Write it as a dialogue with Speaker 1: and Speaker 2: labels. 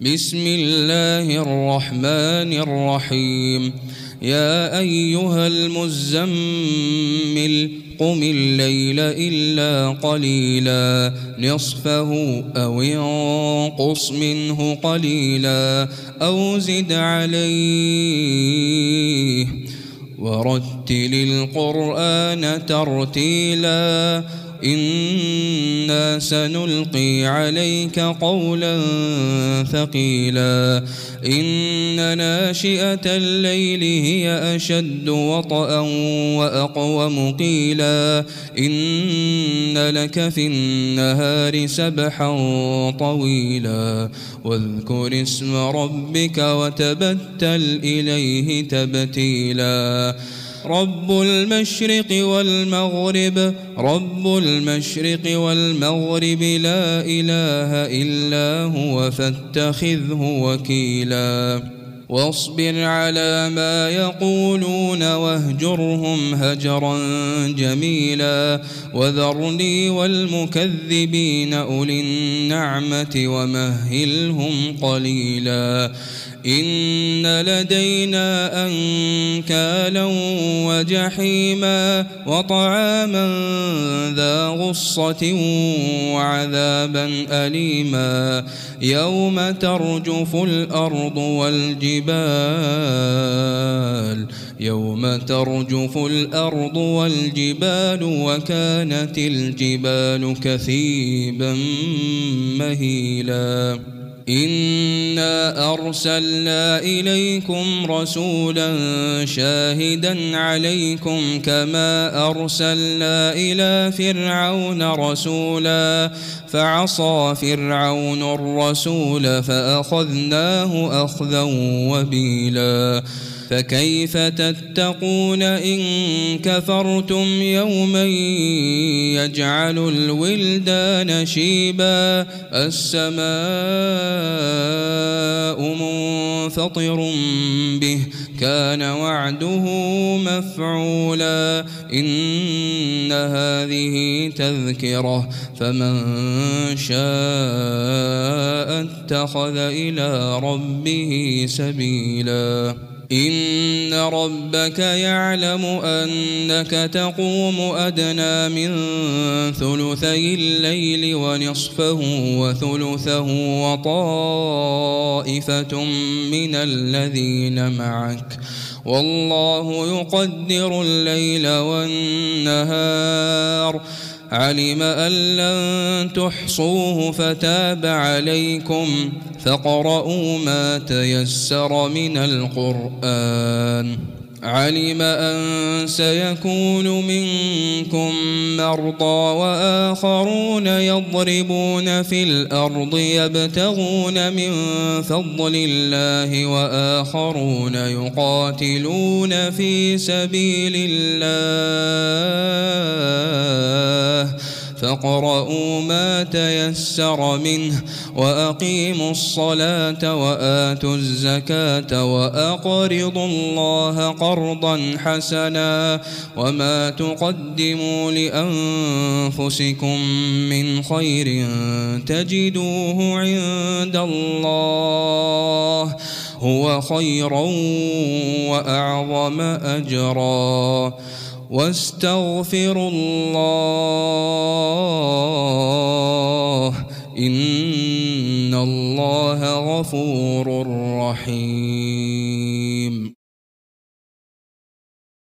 Speaker 1: بسم الله الرحمن الرحيم. يا أيها المزمل قم الليل إلا قليلا نصفه أو انقص منه قليلا أو زد عليه ورتل القرآن ترتيلا إنا سنلقي عليك قولا ثقيلا إن ناشئة الليل هي أشد وطئا وأقوم قيلا إن لك في النهار سبحا طويلا واذكر اسم ربك وتبتل إليه تبتيلا رب المشرق والمغرب لا إله إلا هو فاتخذه وكيلا واصبر على ما يقولون واهجرهم هجرا جميلا وذرني والمكذبين أولي النعمة ومهلهم قليلا إن لدينا أنكالا وجحيما وطعاما ذا غصة وعذابا أليما يوم ترجف الأرض والجبال وكانت الجبال كثيبا مهيلا إنا أرسلنا إليكم رسولا شاهدا عليكم كما أرسلنا إلى فرعون رسولا فعصى فرعون الرسول فأخذناه أخذا وبيلا فكيف تتقون إن كفرتم يوما يجعل الولدان شيبا السماء منفطر به كان وعده مفعولا إن هذه تذكرة فمن شاء اتخذ إلى ربه سبيلا إن ربك يعلم أنك تقوم أدنى من ثلثي الليل ونصفه وثلثه وطائفة من الذين معك والله يقدر الليل والنهار علم أن لن تحصوه فتاب عليكم فاقرؤوا ما تيسر من القرآن علم أن سيكون منكم مرضى وآخرون يضربون في الأرض يبتغون من فضل الله وآخرون يقاتلون في سبيل الله فاقرؤوا ما تيسر منه وأقيموا الصلاة وآتوا الزكاة وأقرضوا الله قرضا حسنا وما تقدموا لأنفسكم من خير تجدوه عند الله هو خيرا وأعظم أجرا واستغفروا الله إن الله غفور رحيم.